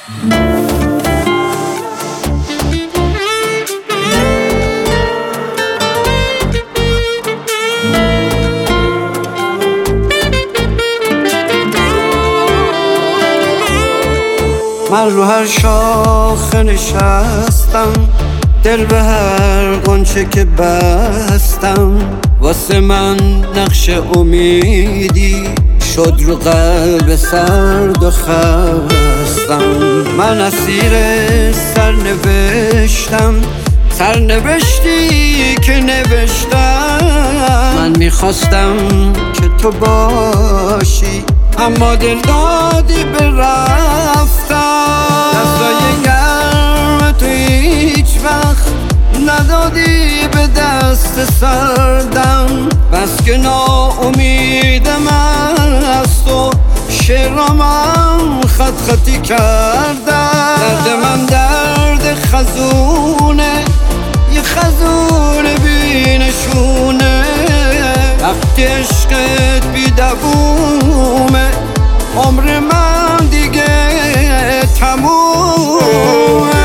من رو هر شاخه نشستم، دل به هر غنچه که بستم، واسه من نقش امیدی شد رو قلب سرد و خستم. من اسیر سرنوشتی که نوشتم. من میخواستم که تو باشی، اما دل دادی به رفتم. دستای گرم تو هیچ وقت ندادی به دست سردم. بس که ناامیدم از تو، شعرامم خط خطی کردم. درد من درد خزونه، یه خزون بی نشونه. وقتی عشقت بی دوومه، عمر من دیگه تمومه.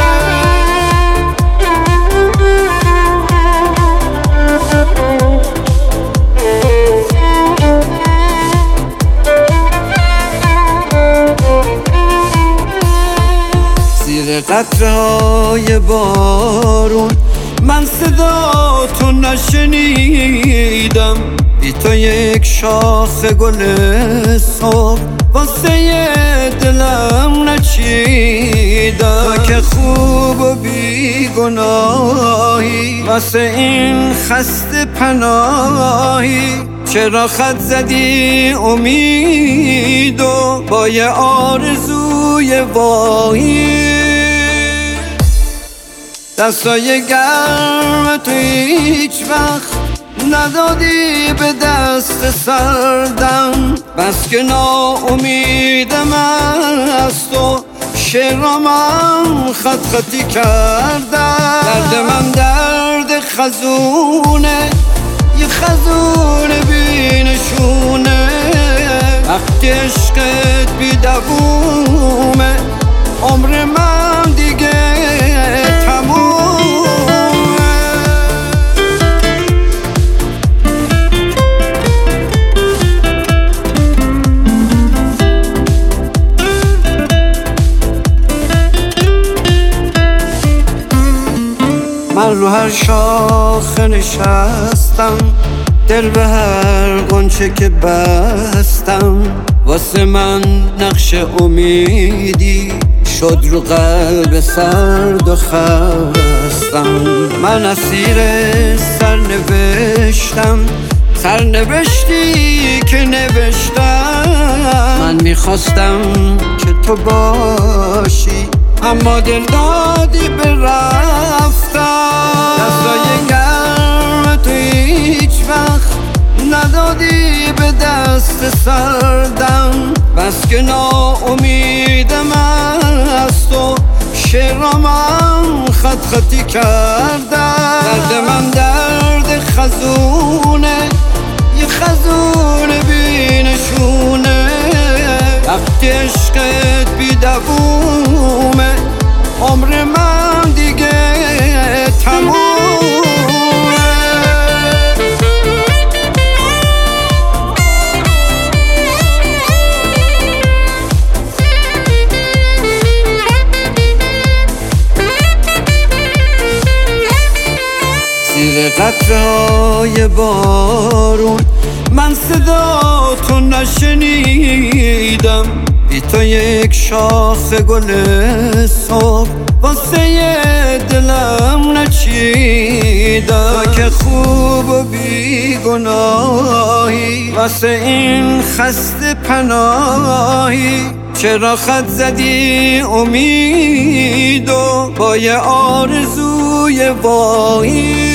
زیر قطره‌های بارون من صدا تو نشنیدم. بی تو یک شاخ گل صبح واسه دلم نچیدم. تو که خوب و بیگناهی، واسه این خسته پناهی. چرا خط زدی امیدو با یه آرزوی واهی؟ دستای گرم تو هیچ وقت ندادی به دست سردم. بس که ناامیدم از تو، شعرامم خط خطی کردم. درد من درد خزونه، یه خزون بی نشونه. وقتی عشقت بی دوومه، عمر من دیگه تمومه. من رو هر شاخه نشستم، دل به هر غنچه که بستم. واسه من نقش امیدی شد رو قلب سرد و خستم. من اسیر سرنوشتی که نوشتم. من میخواستم که تو باشی، اما دل دادی به رفتم. دستای گرم تو هیچ وقت ندادی به دست سردم. بس که ناامیدم از تو، شعرامم خط خطی کردم. درد من درد خزونه، یه خزون بی نشونه. وقتی عشقت بی دوومه، عمر من دیگه تمومه. زیر قطره‌های بارون من صدا تو نشنیدم. بی تو یک شاخ گل صبح واسه دلم نچیدم. تو که خوب و بیگناهی، واسه این خسته پناهی. چرا خط زدی امیدو با یه آرزوی واهی؟